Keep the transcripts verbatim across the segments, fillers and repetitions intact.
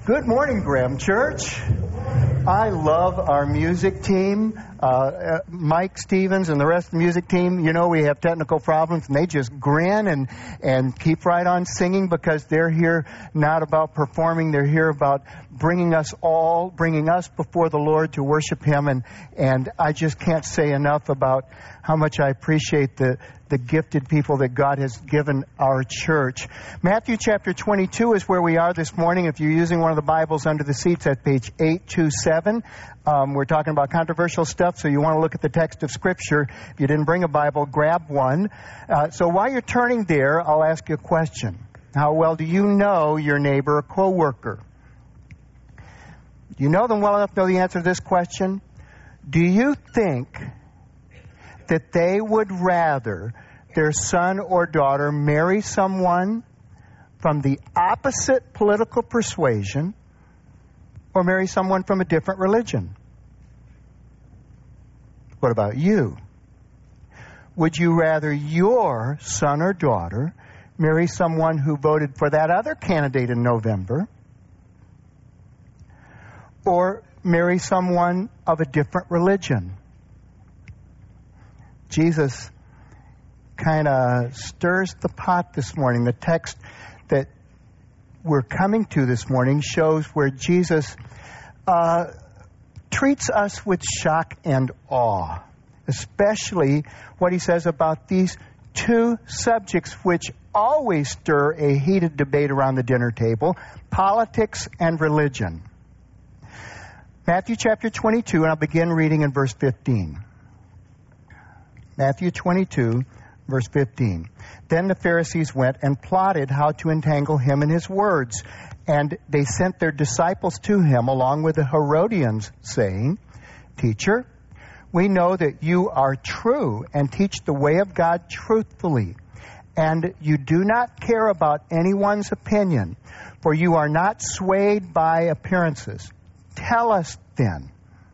Good morning, Graham Church. I love our music team. Uh, uh, Mike Stevens and the rest of the music team, you know we have technical problems, and they just grin and, and keep right on singing because they're here not about performing. They're here about bringing us all, bringing us before the Lord to worship Him. And, and I just can't say enough about how much I appreciate the, the gifted people that God has given our church. Matthew chapter twenty-two is where we are this morning. If you're using one of the Bibles under the seats at page eight twenty-seven, um, we're talking about controversial stuff, so you want to look at the text of Scripture. If you didn't bring a Bible, grab one. Uh, so while you're turning there, I'll ask you a question. How well do you know your neighbor or coworker? Do you know them well enough to know the answer to this question? Do you think that they would rather their son or daughter marry someone from the opposite political persuasion or marry someone from a different religion? What about you? Would you rather your son or daughter marry someone who voted for that other candidate in November, or marry someone of a different religion? Jesus kind of stirs the pot this morning. The text that we're coming to this morning shows where Jesus uh, treats us with shock and awe, especially what He says about these two subjects which always stir a heated debate around the dinner table: politics and religion. Matthew chapter twenty-two, and I'll begin reading in verse fifteen. Matthew twenty-two, verse fifteen. Then the Pharisees went and plotted how to entangle Him in His words. And they sent their disciples to Him along with the Herodians, saying, Teacher, we know that you are true and teach the way of God truthfully. And you do not care about anyone's opinion, for you are not swayed by appearances. Tell us then,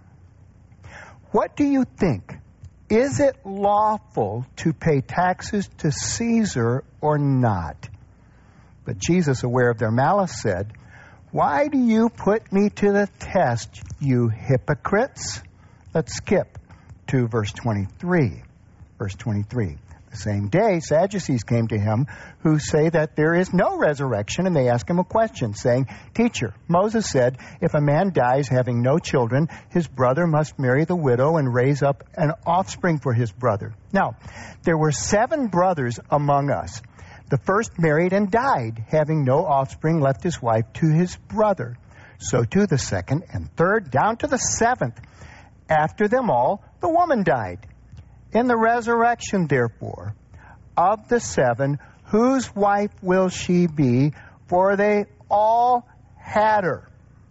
what do you think? Is it lawful to pay taxes to Caesar or not? But Jesus, aware of their malice, said, Why do you put me to the test, you hypocrites? Let's skip to verse twenty-three. Verse twenty-three. The same day, Sadducees came to Him, who say that there is no resurrection, and they ask Him a question, saying, Teacher, Moses said, if a man dies having no children, his brother must marry the widow and raise up an offspring for his brother. Now, there were seven brothers among us. The first married and died, having no offspring, left his wife to his brother. So too the second and third, down to the seventh. After them all, the woman died. In the resurrection, therefore, of the seven, whose wife will she be? For they all had her.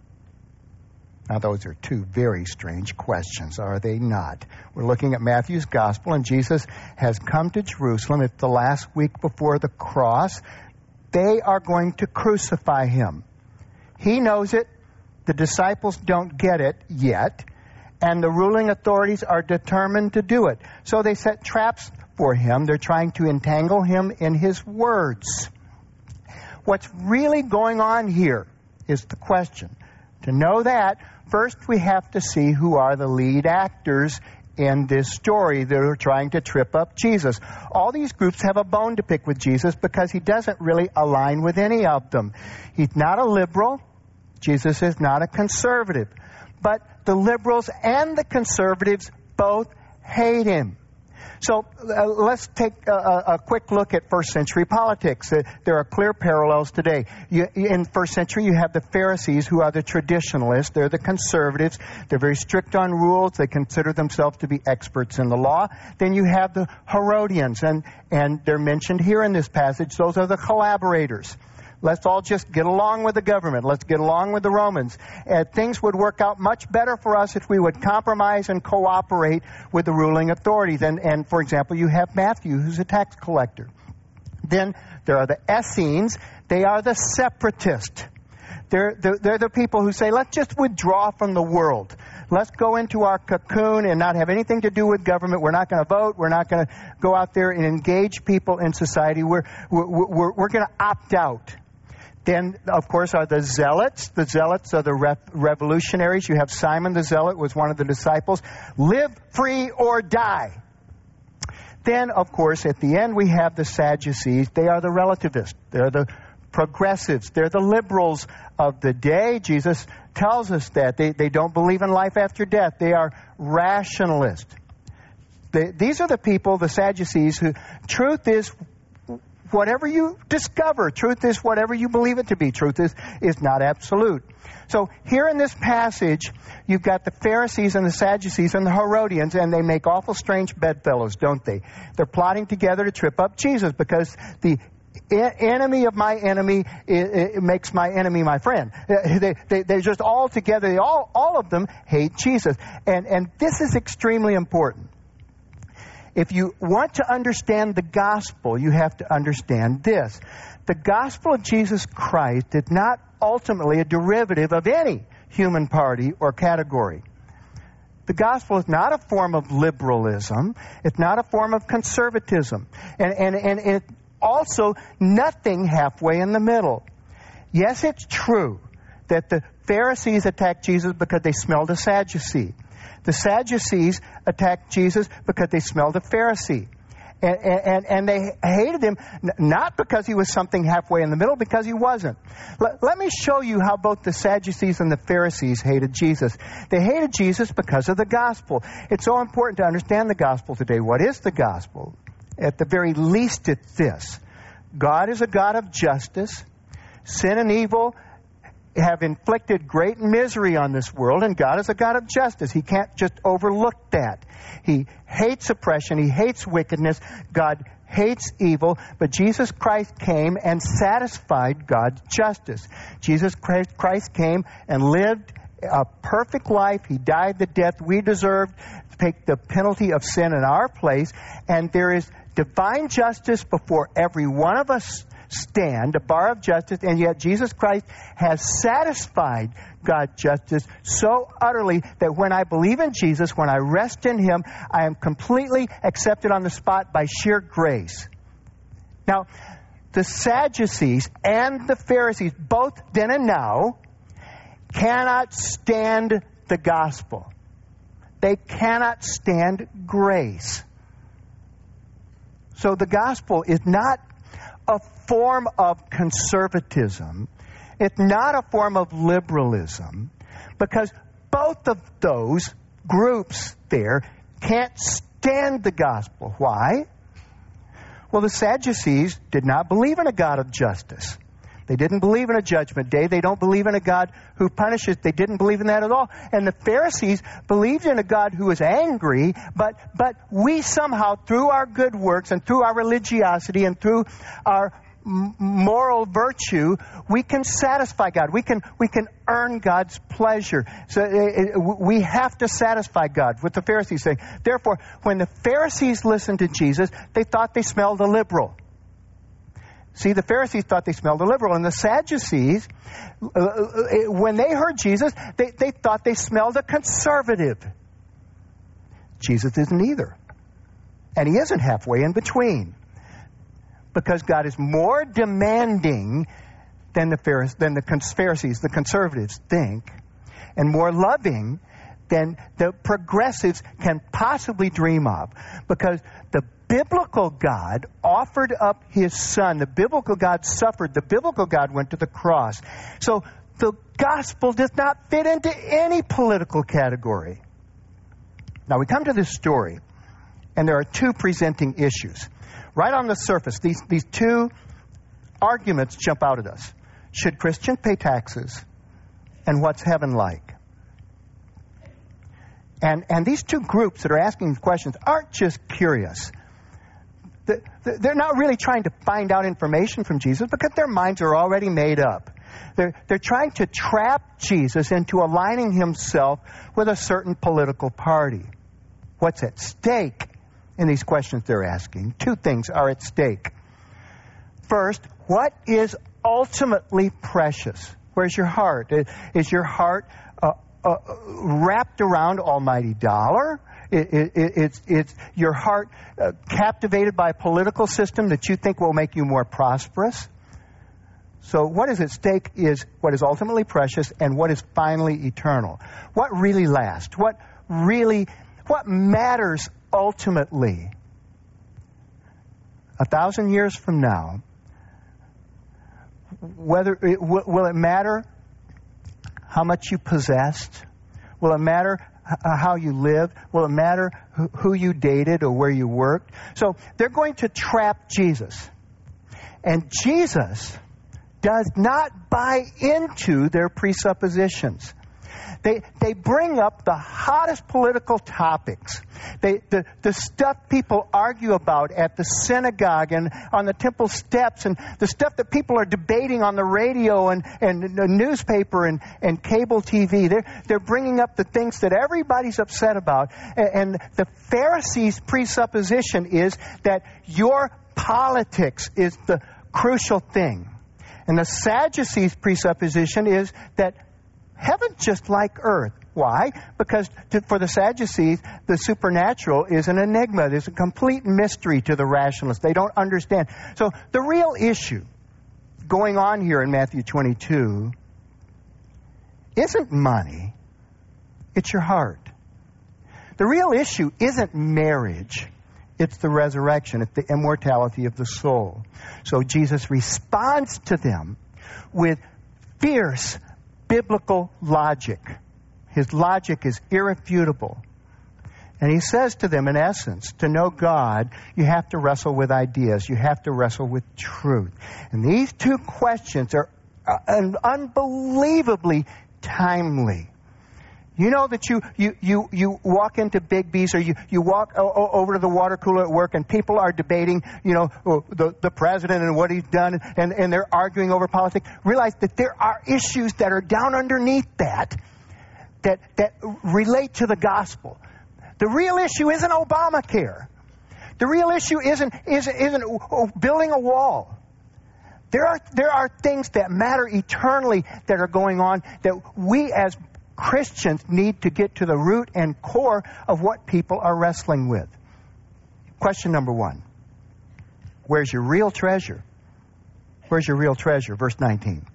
Now, those are two very strange questions, are they not? We're looking at Matthew's Gospel, and Jesus has come to Jerusalem. It's the last week before the cross. They are going to crucify Him. He knows it. The disciples don't get it yet. And the ruling authorities are determined to do it. So they set traps for Him. They're trying to entangle Him in His words. What's really going on here is the question. To know that, first we have to see who are the lead actors in this story that are trying to trip up Jesus. All these groups have a bone to pick with Jesus because He doesn't really align with any of them. He's not a liberal. Jesus is not a conservative. But the liberals and the conservatives both hate Him. So uh, let's take a, a quick look at first century politics. Uh, there are clear parallels today. You, in first century, you have the Pharisees, who are the traditionalists. They're the conservatives. They're very strict on rules. They consider themselves to be experts in the law. Then you have the Herodians, and, and they're mentioned here in this passage. Those are the collaborators. Let's all just get along with the government. Let's get along with the Romans. Uh, things would work out much better for us if we would compromise and cooperate with the ruling authorities. And, and for example, you have Matthew, who's a tax collector. Then there are the Essenes. They are the separatists. They're, they're, they're the people who say, let's just withdraw from the world. Let's go into our cocoon and not have anything to do with government. We're not going to vote. We're not going to go out there and engage people in society. We're, we're, we're, we're going to opt out. Then, of course, are the zealots. The zealots are the re- revolutionaries. You have Simon the Zealot, was one of the disciples. Live free or die. Then, of course, at the end we have the Sadducees. They are the relativists. They're the progressives. They're the liberals of the day. Jesus tells us that. They, they don't believe in life after death. They are rationalists. They, these are the people, the Sadducees, who truth is whatever you discover. Truth is whatever you believe it to be. Truth is, is not absolute. So here in this passage, you've got the Pharisees and the Sadducees and the Herodians, and they make awful strange bedfellows, don't they? They're plotting together to trip up Jesus because the enemy of my enemy it, it makes my enemy my friend. They, they, they're just all together. They all, all of them hate Jesus. And, and this is extremely important. If you want to understand the gospel, you have to understand this. The gospel of Jesus Christ is not ultimately a derivative of any human party or category. The gospel is not a form of liberalism. It's not a form of conservatism. And, and, and it also nothing halfway in the middle. Yes, it's true that the Pharisees attacked Jesus because they smelled a Sadducee. The Sadducees attacked Jesus because they smelled a Pharisee. And, and, and they hated him not because he was something halfway in the middle, because he wasn't. Let, let me show you how both the Sadducees and the Pharisees hated Jesus. They hated Jesus because of the gospel. It's so important to understand the gospel today. What is the gospel? At the very least, it's this. God is a God of justice. Sin and evil have inflicted great misery on this world, and God is a God of justice. He can't just overlook that. He hates oppression. He hates wickedness. God hates evil, but Jesus Christ came and satisfied God's justice. Jesus Christ came and lived a perfect life. He died the death we deserved to take the penalty of sin in our place, and there is divine justice before every one of us stand, a bar of justice, and yet Jesus Christ has satisfied God's justice so utterly that when I believe in Jesus, when I rest in Him, I am completely accepted on the spot by sheer grace. Now, the Sadducees and the Pharisees, both then and now, cannot stand the gospel. They cannot stand grace. So the gospel is not a form of conservatism. It's not a form of liberalism, because both of those groups there can't stand the gospel. Why? Well, the Sadducees did not believe in a God of justice. They didn't believe in a judgment day. They don't believe in a God who punishes. They didn't believe in that at all. And the Pharisees believed in a God who is angry, but but we somehow, through our good works and through our religiosity and through our moral virtue, we can satisfy God. We can we can earn God's pleasure. So it, we have to satisfy God. What the Pharisees say. Therefore, when the Pharisees listened to Jesus, they thought they smelled a liberal. See, the Pharisees thought they smelled a liberal, and the Sadducees, uh, when they heard Jesus, they, they thought they smelled a conservative. Jesus isn't either. And He isn't halfway in between. Because God is more demanding than the Pharisees, than the Pharisees, the conservatives think, and more loving than the progressives can possibly dream of. Because the biblical God offered up His Son. The biblical God suffered. The biblical God went to the cross. So the gospel does not fit into any political category. Now we come to this story, and there are two presenting issues. Right on the surface, these, these two arguments jump out at us. Should Christians pay taxes? And what's heaven like? And, and these two groups that are asking these questions aren't just curious. They're not really trying to find out information from Jesus because their minds are already made up. They're, they're trying to trap Jesus into aligning Himself with a certain political party. What's at stake in these questions they're asking? Two things are at stake. First, what is ultimately precious? Where's your heart? Is your heart uh, uh, wrapped around almighty dollar? It, it, it, it's, it's your heart uh, captivated by a political system that you think will make you more prosperous? So what is at stake is what is ultimately precious and what is finally eternal. What really lasts? What really, what matters ultimately? A thousand years from now, whether it, will it matter how much you possessed? Will it matter how you lived? Will it matter who you dated or where you worked? So they're going to trap Jesus. And Jesus does not buy into their presuppositions. They they bring up the hottest political topics. They the, the stuff people argue about at the synagogue and on the temple steps, and the stuff that people are debating on the radio and, and the newspaper and, and cable T V. They're, they're bringing up the things that everybody's upset about. And, and the Pharisees' presupposition is that your politics is the crucial thing. And the Sadducees' presupposition is that heaven's just like earth. Why? Because to, for the Sadducees, the supernatural is an enigma. There's a complete mystery to the rationalists. They don't understand. So the real issue going on here in Matthew twenty-two isn't money. It's your heart. The real issue isn't marriage. It's the resurrection. It's the immortality of the soul. So Jesus responds to them with fierce biblical logic. His logic is irrefutable. And he says to them, in essence, to know God, you have to wrestle with ideas. You have to wrestle with truth. And these two questions are unbelievably timely. You know that you, you, you, you walk into Big B's or you, you walk o- o- over to the water cooler at work and people are debating, you know, the, the president and what he's done, and, and they're arguing over politics. Realize that there are issues that are down underneath that, that, that relate to the gospel. The real issue isn't Obamacare. The real issue isn't, isn't, isn't building a wall. There are, there are things that matter eternally that are going on that we as Christians need to get to the root and core of what people are wrestling with. Question number one. Where's your real treasure? Where's your real treasure? Verse nineteen.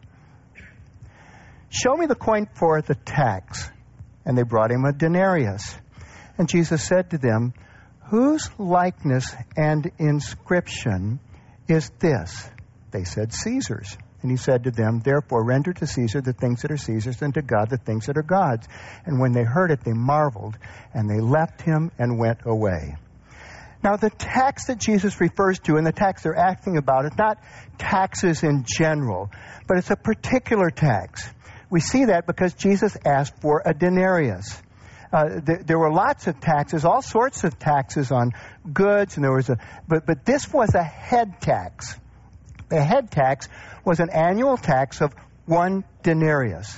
Show me the coin for the tax. And they brought him a denarius. And Jesus said to them, whose likeness and inscription is this? They said, Caesar's. And he said to them, therefore render to Caesar the things that are Caesar's, and to God the things that are God's. And when they heard it, they marveled, and they left him and went away. Now the tax that Jesus refers to, and the tax they're asking about, is not taxes in general, but it's a particular tax. We see that because Jesus asked for a denarius. Uh, th- there were lots of taxes, all sorts of taxes on goods, and there was a, but but this was a head tax. The head tax was an annual tax of one denarius.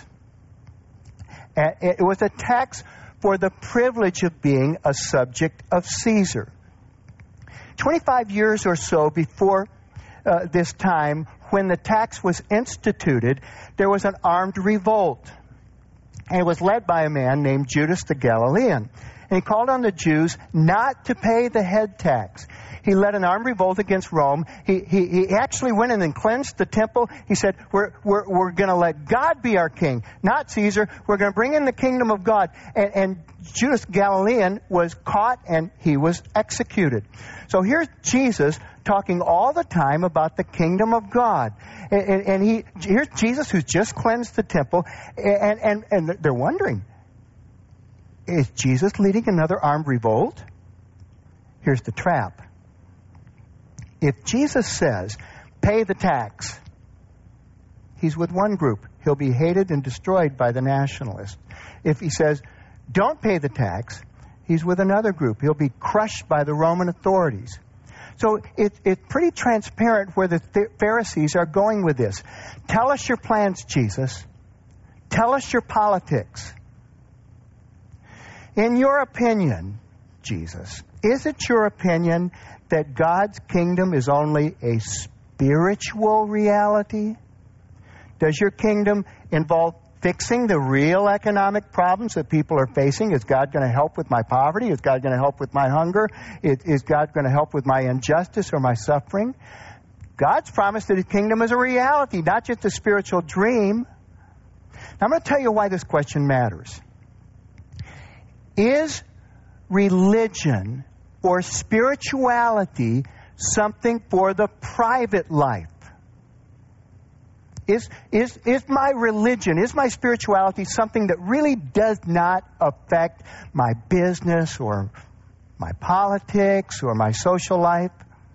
It was a tax for the privilege of being a subject of Caesar. twenty-five years or so before uh, this time, when the tax was instituted, there was an armed revolt. And it was led by a man named Judas the Galilean. And he called on the Jews not to pay the head tax. He led an armed revolt against Rome. He, he, he actually went in and cleansed the temple. He said, we're, we're, we're going to let God be our king, not Caesar. We're going to bring in the kingdom of God. And, and Judas Galilean was caught and he was executed. So here's Jesus talking all the time about the kingdom of God. And, and, and he here's Jesus who's just cleansed the temple. And, and, and they're wondering, is Jesus leading another armed revolt? Here's the trap. If Jesus says, pay the tax, he's with one group. He'll be hated and destroyed by the nationalists. If he says, don't pay the tax, he's with another group. He'll be crushed by the Roman authorities. So it, it's pretty transparent where the Pharisees are going with this. Tell us your plans, Jesus. Tell us your politics. In your opinion, Jesus, is it your opinion that God's kingdom is only a spiritual reality? Does your kingdom involve fixing the real economic problems that people are facing? Is God going to help with my poverty? Is God going to help with my hunger? Is God going to help with my injustice or my suffering? God's promised that His kingdom is a reality, not just a spiritual dream. Now, I'm going to tell you why this question matters. Is religion or spirituality something for the private life? Is, is, is my religion, is my spirituality something that really does not affect my business or my politics or my social life?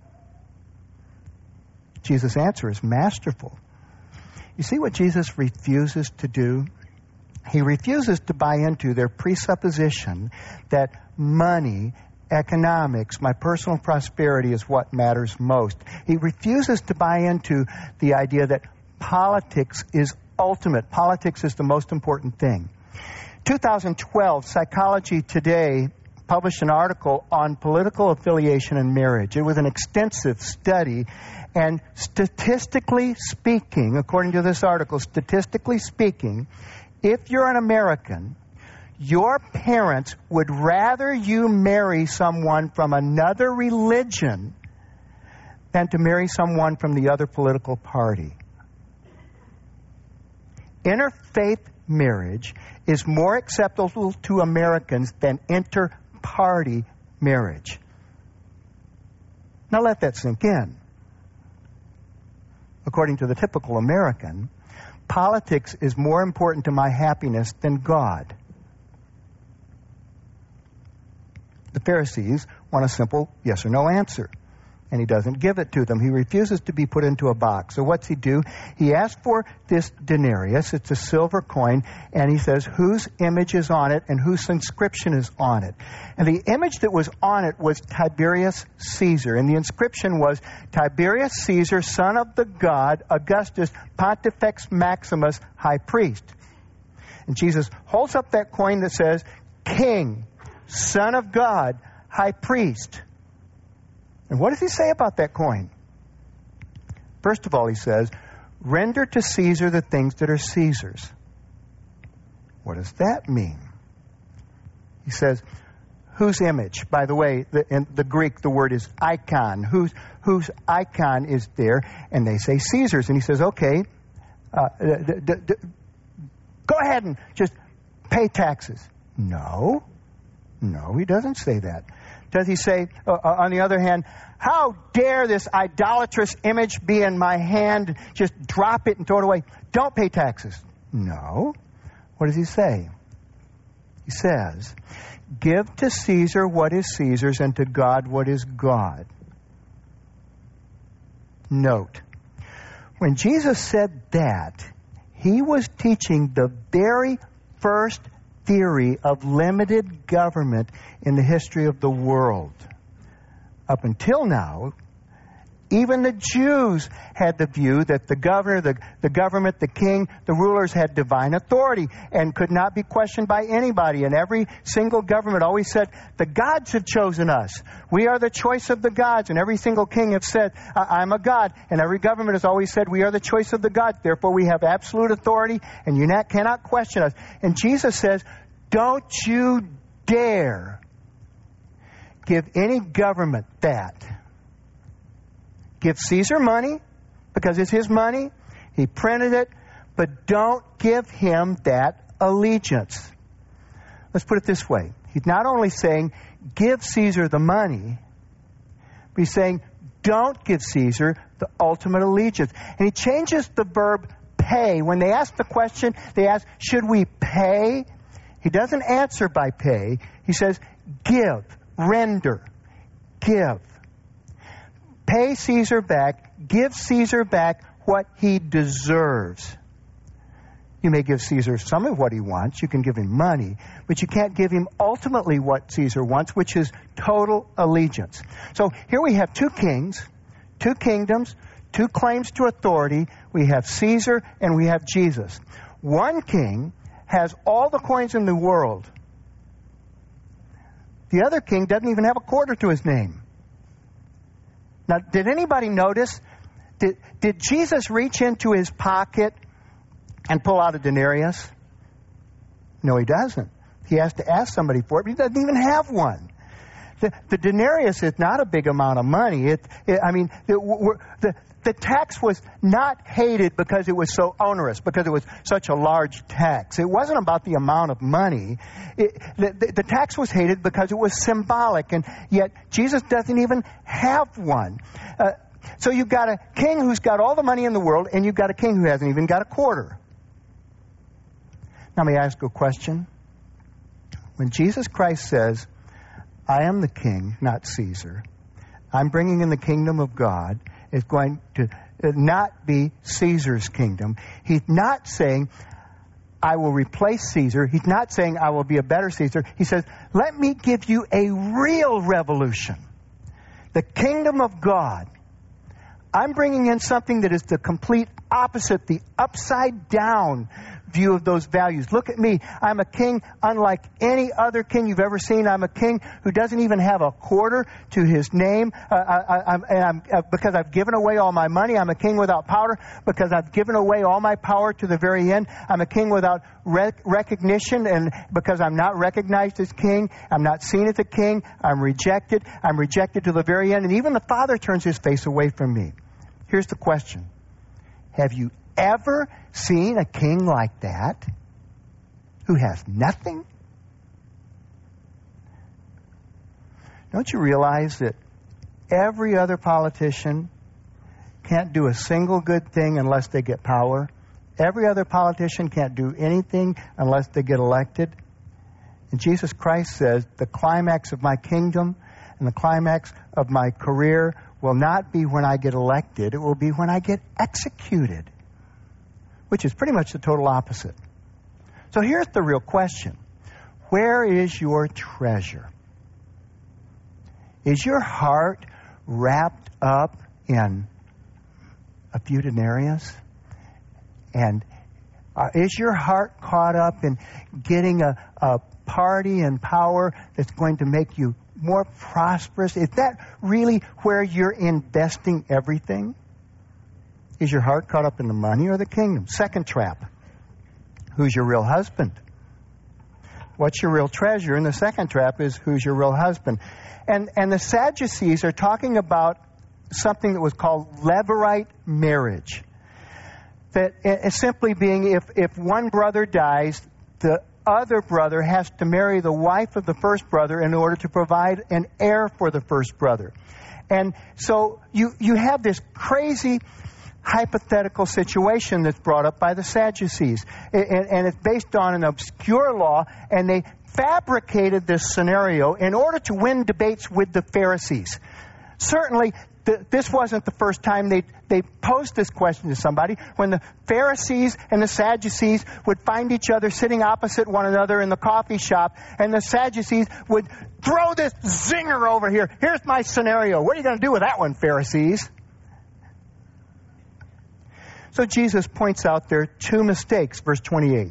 Jesus' answer is masterful. You see what Jesus refuses to do? He refuses to buy into their presupposition that money, economics, my personal prosperity is what matters most. He refuses to buy into the idea that politics is ultimate. Politics is the most important thing. twenty twelve, Psychology Today published an article on political affiliation and marriage. It was an extensive study, and statistically speaking, according to this article, statistically speaking, if you're an American, your parents would rather you marry someone from another religion than to marry someone from the other political party. Interfaith marriage is more acceptable to Americans than inter-party marriage. Now let that sink in. According to the typical American, politics is more important to my happiness than God. The Pharisees want a simple yes or no answer, and He doesn't give it to them. He refuses to be put into a box. So what's He do? He asks for this denarius. It's a silver coin, and He says whose image is on it and whose inscription is on it. And the image that was on it was Tiberius Caesar, and the inscription was Tiberius Caesar, son of the god Augustus, Pontifex Maximus, high priest. And Jesus holds up that coin that says King, Son of God, High Priest. And what does He say about that coin? First of all, He says, render to Caesar the things that are Caesar's. What does that mean? He says, whose image? By the way, the, in the Greek, the word is icon. Whose, whose icon is there? And they say Caesar's. And He says, okay, uh, d- d- d- go ahead and just pay taxes. No. No, He doesn't say that. Does He say, uh, on the other hand, how dare this idolatrous image be in my hand? Just drop it and throw it away. Don't pay taxes. No. What does He say? He says, give to Caesar what is Caesar's and to God what is God. Note, when Jesus said that, He was teaching the very first theory of limited government in the history of the world. Up until now, even the Jews had the view that the governor, the, the government, the king, the rulers had divine authority and could not be questioned by anybody. And every single government always said, the gods have chosen us. We are the choice of the gods. And every single king has said, I'm a god. And every government has always said, we are the choice of the gods. Therefore, we have absolute authority and you not, cannot question us. And Jesus says, don't you dare give any government that. Give Caesar money because it's his money. He printed it. But don't give him that allegiance. Let's put it this way. He's not only saying, give Caesar the money, but He's saying, don't give Caesar the ultimate allegiance. And He changes the verb pay. When they ask the question, they ask, should we pay? He doesn't answer by pay. He says, give, render, give. Pay Caesar back, give Caesar back what he deserves. You may give Caesar some of what he wants. You can give him money, but you can't give him ultimately what Caesar wants, which is total allegiance. So here we have two kings, two kingdoms, two claims to authority. We have Caesar and we have Jesus. One king has all the coins in the world. The other king doesn't even have a quarter to his name. Now, did anybody notice? Did, did Jesus reach into his pocket and pull out a denarius? No, He doesn't. He has to ask somebody for it, but He doesn't even have one. the, the denarius is not a big amount of money. It, it I mean, it, we're, the the tax was not hated because it was so onerous, because it was such a large tax. It wasn't about the amount of money. It, the, the, the tax was hated because it was symbolic, and yet Jesus doesn't even have one. Uh, so you've got a king who's got all the money in the world, and you've got a king who hasn't even got a quarter. Now, may I ask a question? When Jesus Christ says, I am the king, not Caesar, I'm bringing in the kingdom of God, it's going to not be Caesar's kingdom. He's not saying, I will replace Caesar. He's not saying, I will be a better Caesar. He says, let me give you a real revolution. The kingdom of God. I'm bringing in something that is the complete opposite, the upside down view of those values. Look at me. I'm a king unlike any other king you've ever seen. I'm a king who doesn't even have a quarter to his name. Uh, I, I'm, and I'm, uh, because I've given away all my money. I'm a king without power because I've given away all my power to the very end. I'm a king without rec- recognition, and because I'm not recognized as king, I'm not seen as a king. I'm rejected. I'm rejected to the very end. And even the Father turns his face away from me. Here's the question. Have you ever seen a king like that who has nothing? Don't you realize that every other politician can't do a single good thing unless they get power? Every other politician can't do anything unless they get elected. And Jesus Christ says the climax of my kingdom and the climax of my career will not be when I get elected. It will be when I get executed, which is pretty much the total opposite. So here's the real question. Where is your treasure? Is your heart wrapped up in a few denarius? And uh, is your heart caught up in getting a, a party and power that's going to make you more prosperous? Is that really where you're investing everything? Is your heart caught up in the money or the kingdom? Second trap. Who's your real husband? What's your real treasure? And the second trap is, who's your real husband? And and the Sadducees are talking about something that was called levirate marriage. That is simply being, if, if one brother dies, the other brother has to marry the wife of the first brother in order to provide an heir for the first brother. And so you, you have this crazy hypothetical situation that's brought up by the Sadducees. And, and it's based on an obscure law, and they fabricated this scenario in order to win debates with the Pharisees. Certainly, th- this wasn't the first time they they posed this question to somebody. When the Pharisees and the Sadducees would find each other sitting opposite one another in the coffee shop, and the Sadducees would throw this zinger over here. Here's my scenario. What are you going to do with that one, Pharisees? So Jesus points out there are two mistakes, verse twenty-eight.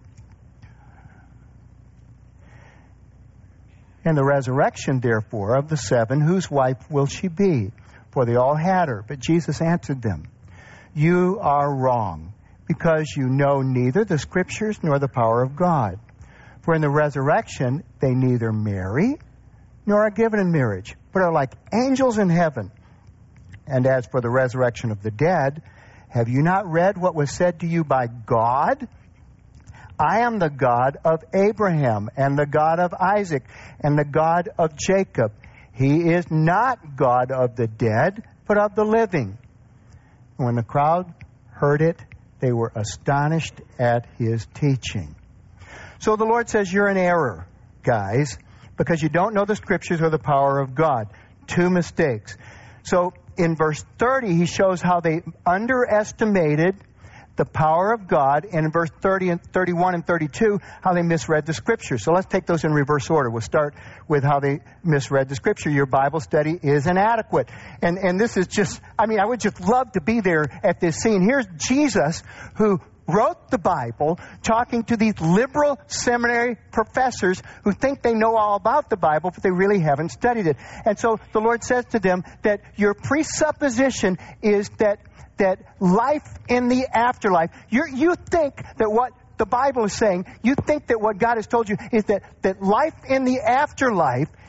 In the resurrection, therefore, of the seven, whose wife will she be? For they all had her. But Jesus answered them, you are wrong, because you know neither the Scriptures nor the power of God. For in the resurrection, they neither marry nor are given in marriage, but are like angels in heaven. And as for the resurrection of the dead, have you not read what was said to you by God? I am the God of Abraham and the God of Isaac and the God of Jacob. He is not God of the dead, but of the living. When the crowd heard it, they were astonished at his teaching. So the Lord says, you're in error, guys, because you don't know the Scriptures or the power of God. Two mistakes. So in verse thirty, he shows how they underestimated the power of God, and in verse thirty and thirty-one and thirty-two, how they misread the Scripture. So let's take those in reverse order. We'll start with how they misread the Scripture. Your Bible study is inadequate. And and this is just, I mean, I would just love to be there at this scene. Here's Jesus, who wrote the Bible, talking to these liberal seminary professors who think they know all about the Bible, but they really haven't studied it. And so the Lord says to them that your presupposition is that that life in the afterlife, you you think that what the Bible is saying, you think that what God has told you is that, that life in the afterlife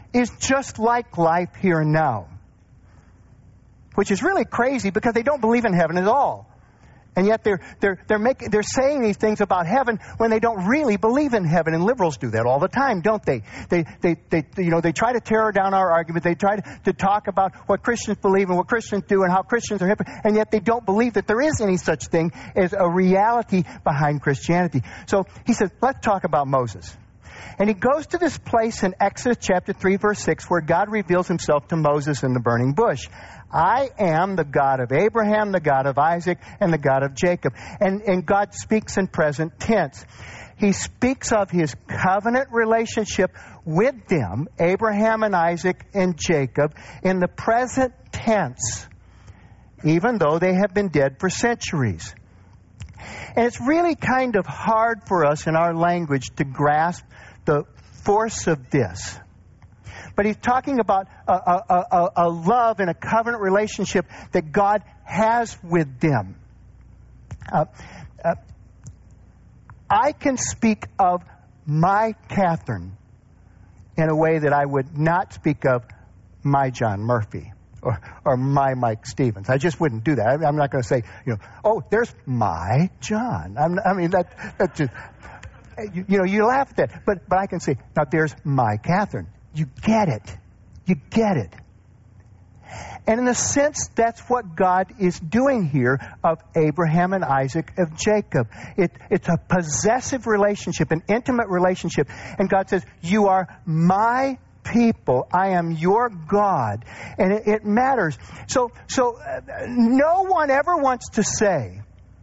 is just like life here and now. Which is really crazy because they don't believe in heaven at all. And yet they're they're they're making they're saying these things about heaven when they don't really believe in heaven. And liberals do that all the time, don't they? They they they you know they try to tear down our argument. They try to, to talk about what Christians believe and what Christians do and how Christians are hypocrites, and yet they don't believe that there is any such thing as a reality behind Christianity. So he says, let's talk about Moses. And he goes to this place in Exodus chapter three, verse six, where God reveals himself to Moses in the burning bush. I am the God of Abraham, the God of Isaac, and the God of Jacob. And, and God speaks in present tense. He speaks of his covenant relationship with them, Abraham and Isaac and Jacob, in the present tense, even though they have been dead for centuries. And it's really kind of hard for us in our language to grasp the force of this. But he's talking about a, a, a, a love and a covenant relationship that God has with them. Uh, uh, I can speak of my Catherine in a way that I would not speak of my John Murphy or, or my Mike Stevens. I just wouldn't do that. I, I'm not going to say, you know, oh, there's my John. I'm, I mean, that, that's just, you, you know, you laugh at that. But, but I can say, now there's my Catherine. You get it. You get it. And in a sense, that's what God is doing here of Abraham and Isaac, of Jacob. It, it's a possessive relationship, an intimate relationship. And God says, you are my people. I am your God. And it, it matters. So, so uh, no one ever wants to say,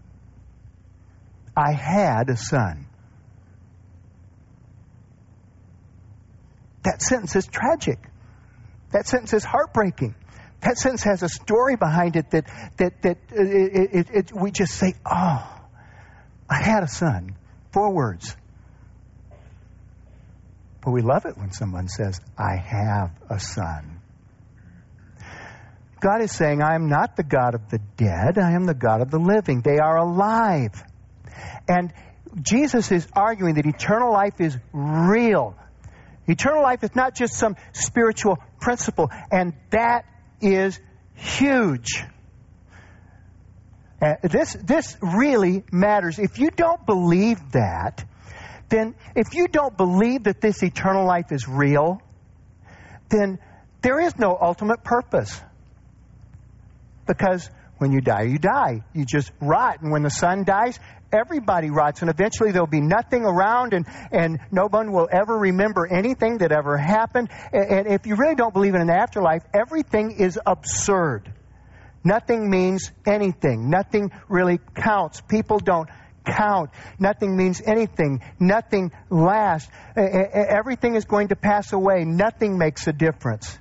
I had a son. That sentence is tragic. That sentence is heartbreaking. That sentence has a story behind it that that that it, it, it, we just say, "Oh, I had a son." Four words. But we love it when someone says, "I have a son." God is saying, "I am not the God of the dead. I am the God of the living. They are alive." And Jesus is arguing that eternal life is real. Eternal life is not just some spiritual principle, and that is huge. Uh, this this really matters. If you don't believe that, then if you don't believe that this eternal life is real, then there is no ultimate purpose. Because when you die, you die. You just rot. And when the sun dies, everybody rots, and eventually there'll be nothing around, and, and no one will ever remember anything that ever happened. And, and if you really don't believe in an afterlife, everything is absurd. Nothing means anything. Nothing really counts. People don't count. Nothing means anything. Nothing lasts. Everything is going to pass away. Nothing makes a difference.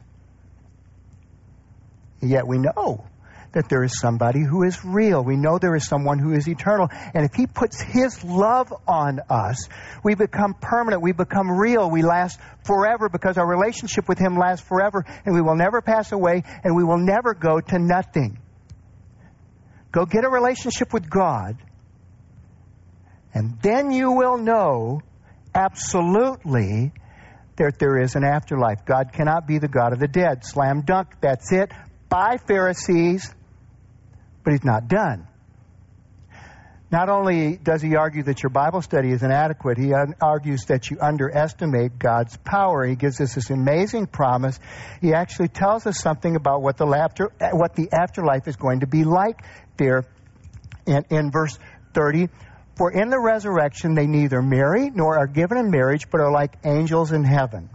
Yet we know that there is somebody who is real. We know there is someone who is eternal. And if He puts His love on us, we become permanent. We become real. We last forever because our relationship with Him lasts forever. And we will never pass away. And we will never go to nothing. Go get a relationship with God. And then you will know absolutely that there is an afterlife. God cannot be the God of the dead. Slam dunk. That's it. Bye, Pharisees. But He's not done. Not only does He argue that your Bible study is inadequate, He un- argues that you underestimate God's power. He gives us this amazing promise. He actually tells us something about what the, after, what the afterlife is going to be like there in, in verse thirty. For in the resurrection they neither marry nor are given in marriage, but are like angels in heaven.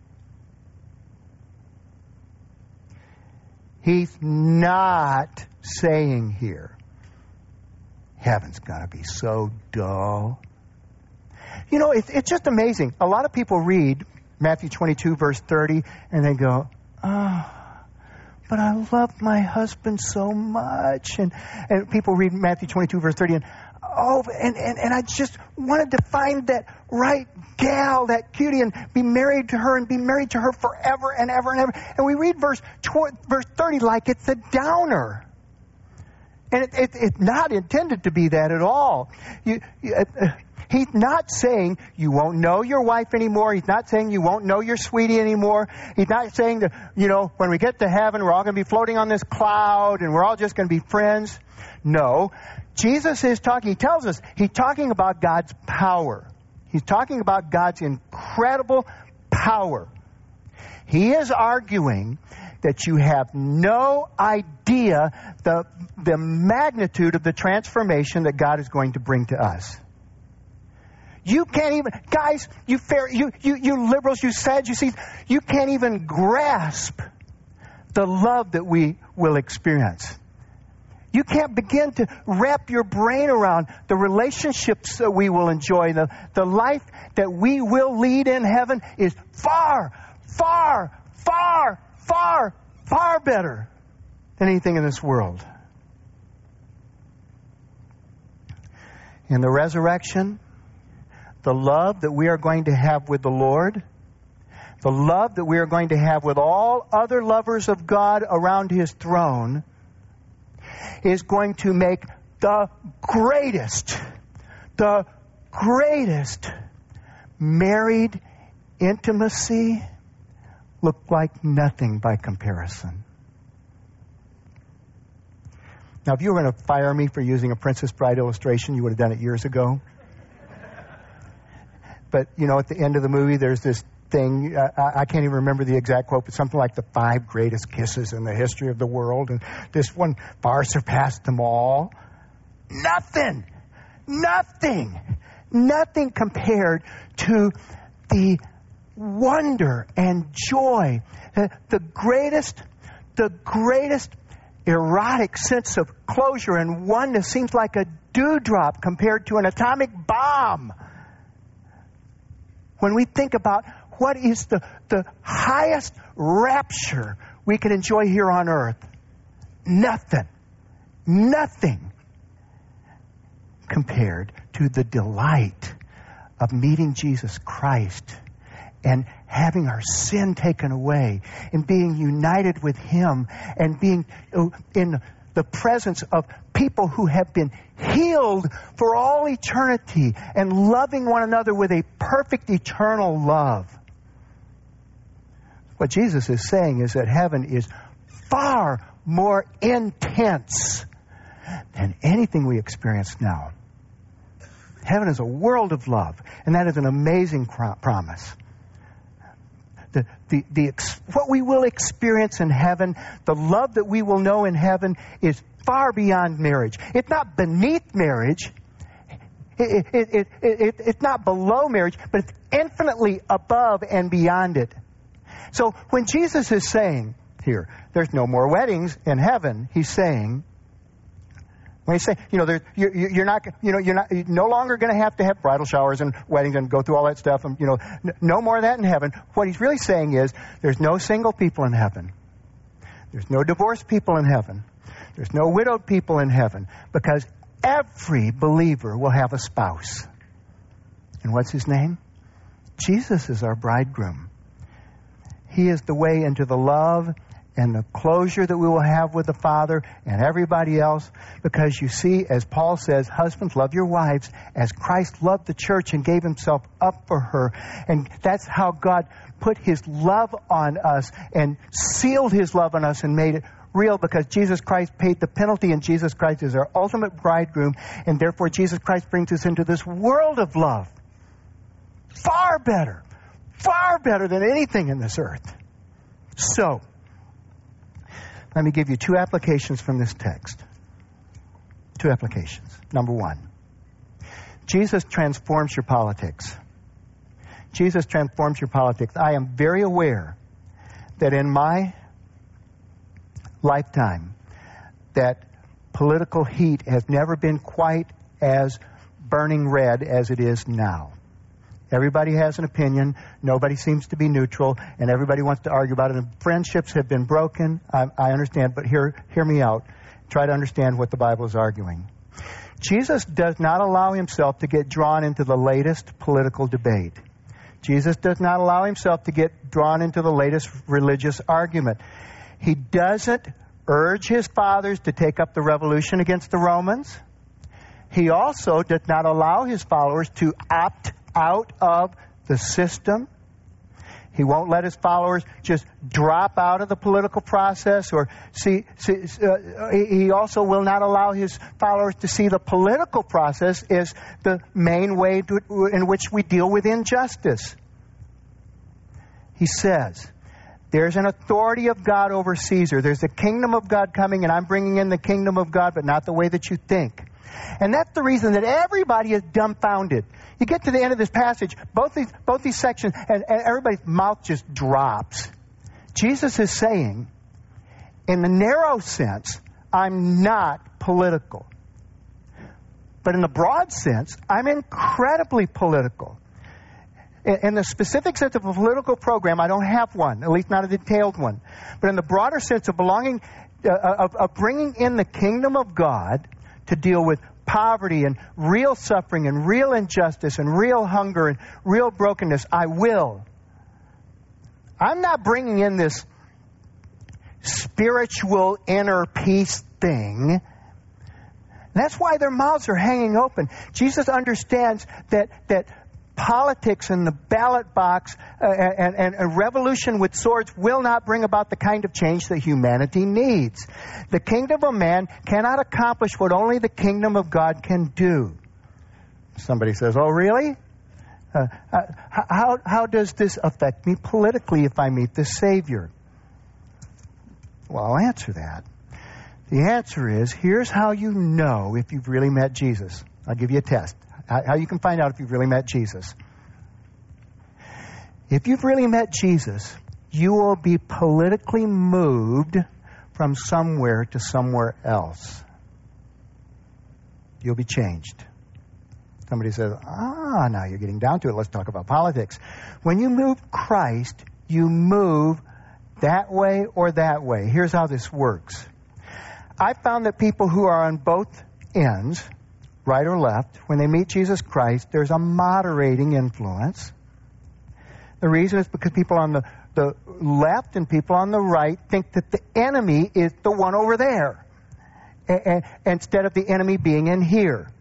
He's not saying here, heaven's going to be so dull. You know, it's, it's just amazing. A lot of people read Matthew twenty-two, verse thirty, and they go, oh, but I love my husband so much. And, and people read Matthew twenty-two, verse thirty, and oh, and, and, and I just wanted to find that right gal, that cutie, and be married to her and be married to her forever and ever and ever. And we read verse tw- verse thirty like it's a downer. And it, it, it's not intended to be that at all. You, you, uh, he's not saying you won't know your wife anymore. He's not saying you won't know your sweetie anymore. He's not saying that, you know, when we get to heaven, we're all going to be floating on this cloud and we're all just going to be friends. No. Jesus is talking, he tells us, he's talking about God's power. He's talking about God's incredible power. He is arguing that you have no idea the, the magnitude of the transformation that God is going to bring to us. You can't even, guys, you fair, you, you, you liberals, you Sadducees, you can't even grasp the love that we will experience. You can't begin to wrap your brain around the relationships that we will enjoy. The, the life that we will lead in heaven is far, far, far, far, far better than anything in this world. In the resurrection, the love that we are going to have with the Lord, the love that we are going to have with all other lovers of God around His throne, is going to make the greatest, the greatest married intimacy look like nothing by comparison. Now, if you were going to fire me for using a Princess Bride illustration, you would have done it years ago. But, you know, at the end of the movie, there's this thing, uh, I can't even remember the exact quote, but something like the five greatest kisses in the history of the world, and this one far surpassed them all. Nothing, nothing, nothing compared to the wonder and joy, uh, the greatest, the greatest erotic sense of closure and oneness seems like a dewdrop compared to an atomic bomb. When we think about what is the, the highest rapture we can enjoy here on earth, nothing, nothing compared to the delight of meeting Jesus Christ and having our sin taken away and being united with Him and being in the presence of people who have been healed for all eternity and loving one another with a perfect eternal love. What Jesus is saying is that heaven is far more intense than anything we experience now. Heaven is a world of love, and that is an amazing promise. The, the, the, what we will experience in heaven, the love that we will know in heaven is far beyond marriage. It's not beneath marriage. It, it, it, it, it, it's not below marriage, but it's infinitely above and beyond it. So when Jesus is saying here, there's no more weddings in heaven, He's saying, when He's saying, you know, there, you're, you're not, you know, you're not, you're no longer going to have to have bridal showers and weddings and go through all that stuff, and you know, n- no more of that in heaven. What He's really saying is, there's no single people in heaven. There's no divorced people in heaven. There's no widowed people in heaven, because every believer will have a spouse. And what's his name? Jesus is our bridegroom. He is the way into the love and the closure that we will have with the Father and everybody else. Because you see, as Paul says, husbands, love your wives as Christ loved the church and gave Himself up for her. And that's how God put His love on us and sealed His love on us and made it real, because Jesus Christ paid the penalty, and Jesus Christ is our ultimate bridegroom, and therefore Jesus Christ brings us into this world of love. Far better, far better than anything in this earth. So, let me give you two applications from this text. Two applications. Number one, Jesus transforms your politics. Jesus transforms your politics. I am very aware that in my lifetime, that political heat has never been quite as burning red as it is now. Everybody has an opinion. Nobody seems to be neutral, and everybody wants to argue about it. And friendships have been broken. I, I understand, but hear, hear me out. Try to understand what the Bible is arguing. Jesus does not allow Himself to get drawn into the latest political debate. Jesus does not allow Himself to get drawn into the latest religious argument. He doesn't urge his followers to take up the revolution against the Romans. He also did not allow his followers to opt out of the system. He won't let his followers just drop out of the political process or see, see uh, he also will not allow his followers to see the political process as the main way to, in which we deal with injustice. He says, there's an authority of God over Caesar. There's the kingdom of God coming, and I'm bringing in the kingdom of God, but not the way that you think. And that's the reason that everybody is dumbfounded. You get to the end of this passage, both these both these sections, and, and everybody's mouth just drops. Jesus is saying, in the narrow sense, I'm not political. But in the broad sense, I'm incredibly political. In, in the specific sense of a political program, I don't have one, at least not a detailed one. But in the broader sense of belonging, uh, of, of bringing in the kingdom of God to deal with poverty and real suffering and real injustice and real hunger and real brokenness, I will. I'm not bringing in this spiritual inner peace thing. That's why their mouths are hanging open. Jesus understands that that politics and the ballot box uh, and, and a revolution with swords will not bring about the kind of change that humanity needs. The kingdom of man cannot accomplish what only the kingdom of God can do. Somebody says, oh, really? Uh, how, how does this affect me politically if I meet the Savior? Well, I'll answer that. The answer is, here's how you know if you've really met Jesus. I'll give you a test. How you can find out if you've really met Jesus. If you've really met Jesus, you will be politically moved from somewhere to somewhere else. You'll be changed. Somebody says, ah, now you're getting down to it. Let's talk about politics. When you move Christ, you move that way or that way. Here's how this works. I found that people who are on both ends, right or left, when they meet Jesus Christ, there's a moderating influence. The reason is because people on the, the left and people on the right think that the enemy is the one over there, a- a- instead of the enemy being in here.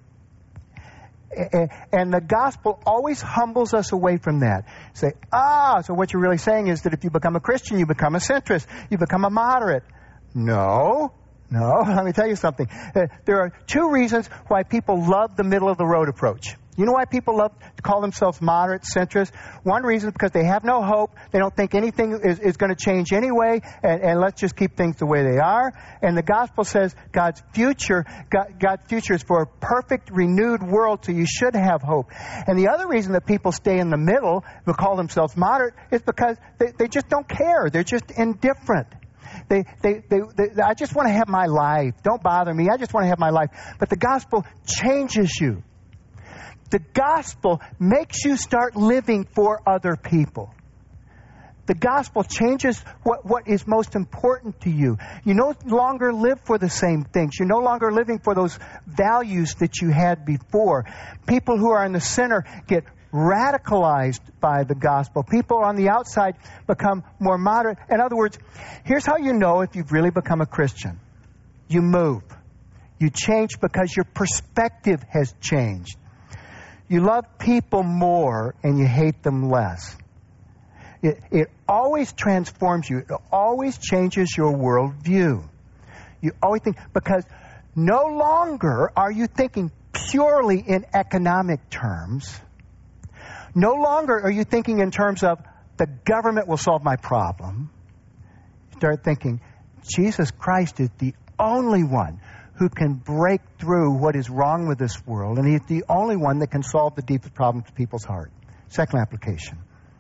A- and the gospel always humbles us away from that. Say, ah, so what you're really saying is that if you become a Christian, you become a centrist, you become a moderate. No. No, let me tell you something. Uh, there are two reasons why people love the middle-of-the-road approach. You know why people love to call themselves moderate, centrist? One reason is because they have no hope. They don't think anything is, is going to change anyway, and, and let's just keep things the way they are. And the gospel says God's future, God, God's future is for a perfect, renewed world, so you should have hope. And the other reason that people stay in the middle, who call themselves moderate, is because they, they just don't care. They're just indifferent. They, they, they, they, I just want to have my life. Don't bother me. I just want to have my life. But the gospel changes you. The gospel makes you start living for other people. The gospel changes what, what is most important to you. You no longer live for the same things. You're no longer living for those values that you had before. People who are in the center get radicalized by the gospel. People on the outside become more moderate. In other words, here's how you know if you've really become a Christian. You move. You change because your perspective has changed. You love people more and you hate them less. It, it always transforms you. It always changes your worldview. You always think, because no longer are you thinking purely in economic terms. No longer are you thinking in terms of the government will solve my problem. You start thinking, Jesus Christ is the only one who can break through what is wrong with this world, and He's the only one that can solve the deepest problems of people's heart. Second application.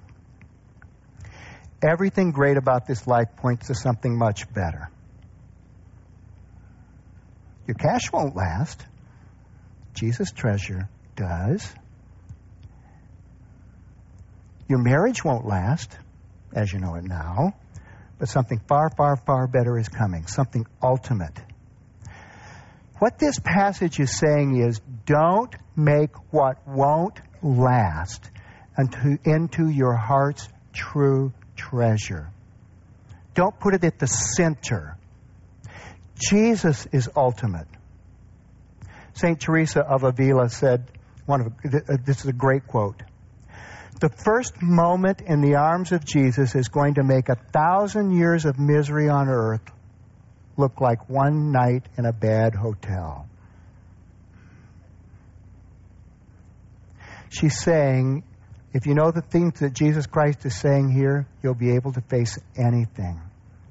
Everything great about this life points to something much better. Your cash won't last. Jesus' treasure does. Your marriage won't last, as you know it now, but something far, far, far better is coming, something ultimate. What this passage is saying is, don't make what won't last into, into your heart's true treasure. Don't put it at the center. Jesus is ultimate. Saint Teresa of Avila said, one of this is a great quote, "The first moment in the arms of Jesus is going to make a thousand years of misery on earth look like one night in a bad hotel." She's saying, if you know the things that Jesus Christ is saying here, you'll be able to face anything.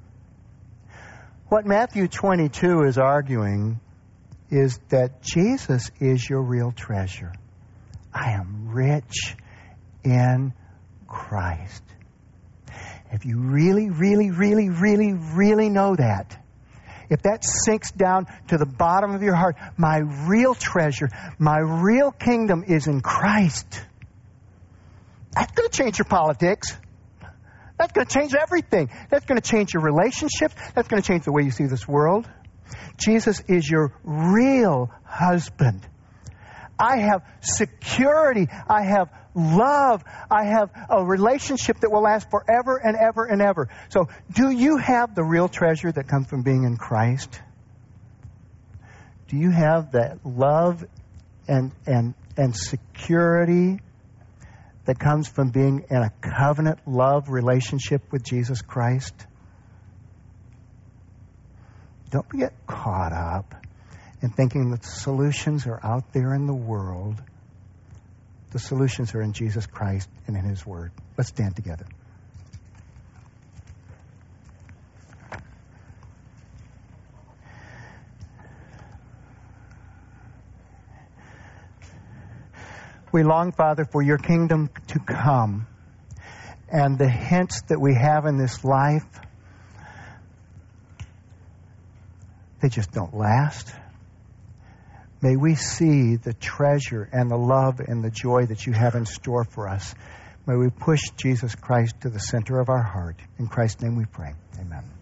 What Matthew twenty-two is arguing is that Jesus is your real treasure. I am rich in Christ. If you really, really, really, really, really know that, if that sinks down to the bottom of your heart, my real treasure, my real kingdom is in Christ, that's going to change your politics. That's going to change everything. That's going to change your relationships. That's going to change the way you see this world. Jesus is your real husband. I have security. I have love. I have a relationship that will last forever and ever and ever. So, do you have the real treasure that comes from being in Christ? Do you have that love and and and security that comes from being in a covenant love relationship with Jesus Christ? Don't get caught up in thinking that the solutions are out there in the world. The solutions are in Jesus Christ and in His Word. Let's stand together. We long, Father, for your kingdom to come. And the hints that we have in this life, they just don't last. May we see the treasure and the love and the joy that you have in store for us. May we push Jesus Christ to the center of our heart. In Christ's name we pray. Amen.